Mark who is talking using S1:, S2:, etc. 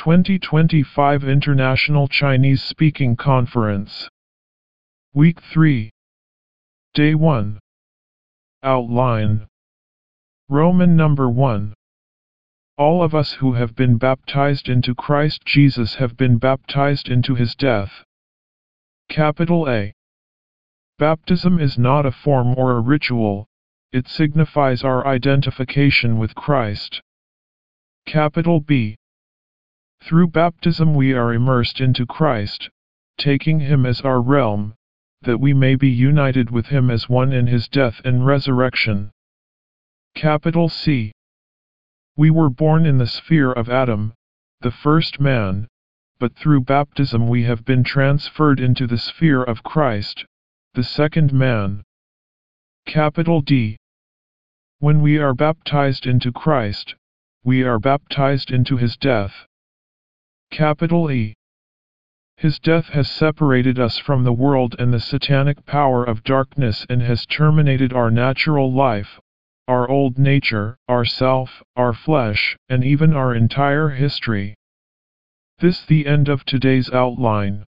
S1: 2025 International Chinese Speaking Conference. Week 3. Day 1. Outline. Roman number 1. All of us who have been baptized into Christ Jesus have been baptized into his death. Capital A. Baptism is not a form or a ritual, it signifies our identification with Christ. Capital B. Through baptism we are immersed into Christ, taking him as our realm, that we may be united with him as one in his death and resurrection. Capital C. We were born in the sphere of Adam, the first man, but through baptism we have been transferred into the sphere of Christ, the second man. Capital D. When we are baptized into Christ, we are baptized into his death. Capital E. His death has separated us from the world and the satanic power of darkness and has terminated our natural life, our old nature, our self, our flesh, and even our entire history. This the end of today's outline.